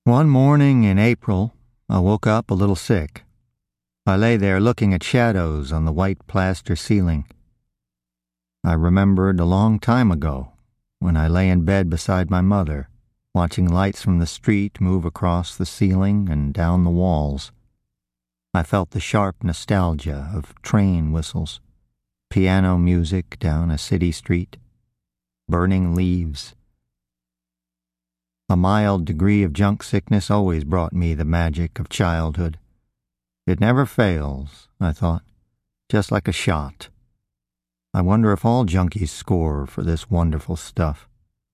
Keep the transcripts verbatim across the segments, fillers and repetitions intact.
One morning in April, I woke up a little sick. I lay there looking at shadows on the white plaster ceiling. I remembered a long time ago when I lay in bed beside my mother, watching lights from the street move across the ceiling and down the walls. I felt the sharp nostalgia of train whistles, piano music down a city street, burning leaves. A mild degree of junk sickness always brought me the magic of childhood. It never fails, I thought, just like a shot. I wonder if all junkies score for this wonderful stuff.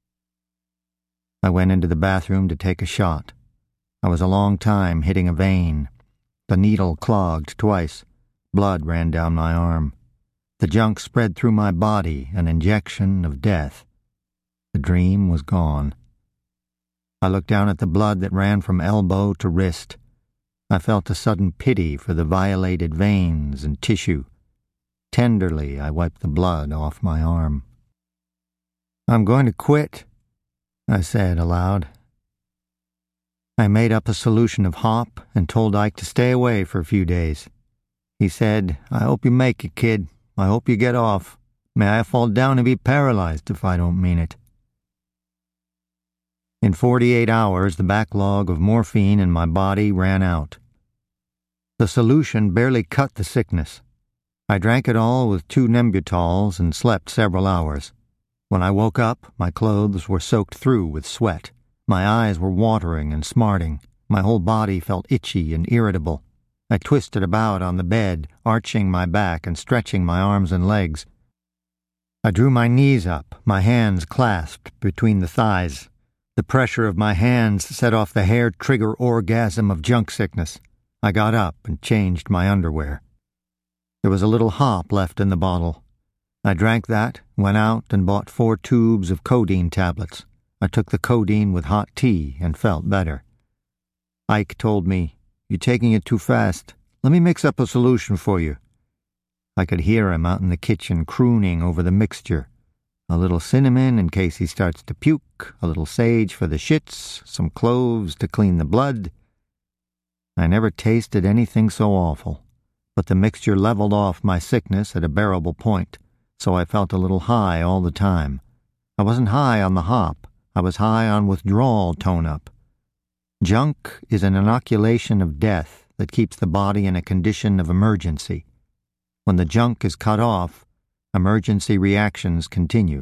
I went into the bathroom to take a shot. I was a long time hitting a vein. The needle clogged twice. Blood ran down my arm. The junk spread through my body, an injection of death. The dream was gone. I looked down at the blood that ran from elbow to wrist. I felt a sudden pity for the violated veins and tissue. Tenderly, I wiped the blood off my arm. "I'm going to quit," I said aloud. I made up a solution of hop and told Ike to stay away for a few days. He said, "I hope you make it, kid. I hope you get off. May I fall down and be paralyzed if I don't mean it." In forty-eight hours, the backlog of morphine in my body ran out. The solution barely cut the sickness. I drank it all with two Nembutols and slept several hours. When I woke up, my clothes were soaked through with sweat. My eyes were watering and smarting. My whole body felt itchy and irritable. I twisted about on the bed, arching my back and stretching my arms and legs. I drew my knees up, my hands clasped between the thighs. The pressure of my hands set off the hair-trigger orgasm of junk sickness. I got up and changed my underwear. There was a little hop left in the bottle. I drank that, went out and bought four tubes of codeine tablets. I took the codeine with hot tea and felt better. Ike told me, "You're taking it too fast. Let me mix up a solution for you." I could hear him out in the kitchen crooning over the mixture. A little cinnamon in case he starts to puke, a little sage for the shits, some cloves to clean the blood. I never tasted anything so awful, but the mixture leveled off my sickness at a bearable point, so I felt a little high all the time. I wasn't high on the hop, I was high on withdrawal tone-up. Junk is an inoculation of death that keeps the body in a condition of emergency. When the junk is cut off, emergency reactions continue.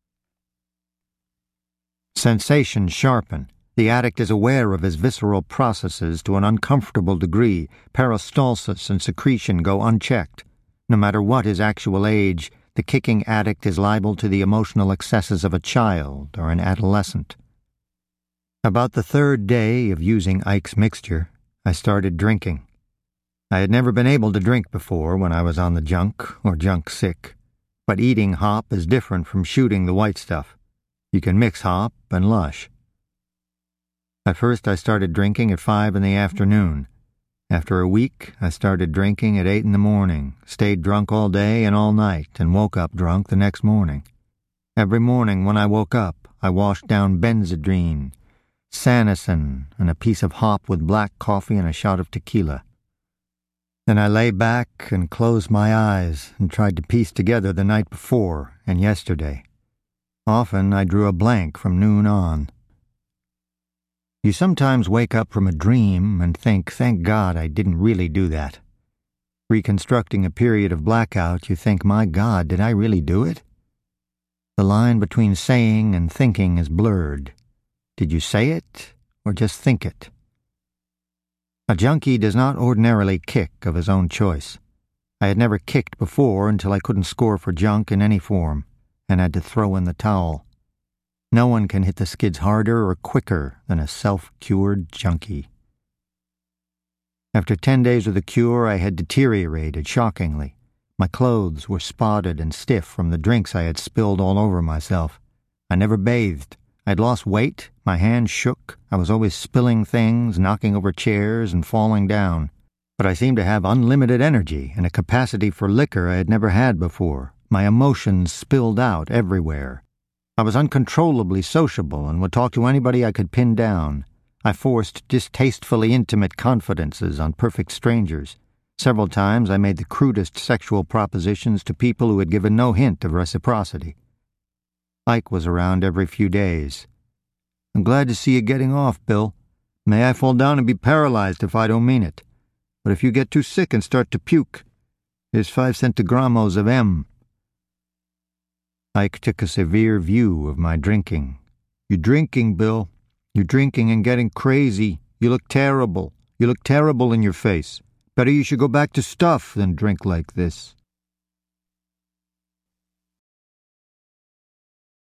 Sensations sharpen. The addict is aware of his visceral processes to an uncomfortable degree. Peristalsis and secretion go unchecked. No matter what his actual age, the kicking addict is liable to the emotional excesses of a child or an adolescent. About the third day of using Ike's mixture, I started drinking. I had never been able to drink before when I was on the junk or junk sick. But eating hop is different from shooting the white stuff. You can mix hop and lush. At first I started drinking at five in the afternoon. After a week, I started drinking at eight in the morning, stayed drunk all day and all night, and woke up drunk the next morning. Every morning when I woke up, I washed down Benzedrine, Sanison, and a piece of hop with black coffee and a shot of tequila. Then I lay back and closed my eyes and tried to piece together the night before and yesterday. Often I drew a blank from noon on. You sometimes wake up from a dream and think, thank God I didn't really do that. Reconstructing a period of blackout, you think, my God, did I really do it? The line between saying and thinking is blurred. Did you say it or just think it? A junkie does not ordinarily kick of his own choice. I had never kicked before until I couldn't score for junk in any form, and had to throw in the towel. No one can hit the skids harder or quicker than a self-cured junkie. After ten days of the cure, I had deteriorated shockingly. My clothes were spotted and stiff from the drinks I had spilled all over myself. I never bathed. I'd lost weight, my hands shook, I was always spilling things, knocking over chairs, and falling down. But I seemed to have unlimited energy and a capacity for liquor I had never had before. My emotions spilled out everywhere. I was uncontrollably sociable and would talk to anybody I could pin down. I forced distastefully intimate confidences on perfect strangers. Several times I made the crudest sexual propositions to people who had given no hint of reciprocity. Ike was around every few days. "I'm glad to see you getting off, Bill. May I fall down and be paralyzed if I don't mean it. But if you get too sick and start to puke, here's five centigramos of M." Ike took a severe view of my drinking. "You're drinking, Bill. You're drinking and getting crazy. You look terrible. You look terrible in your face. Better you should go back to stuff than drink like this."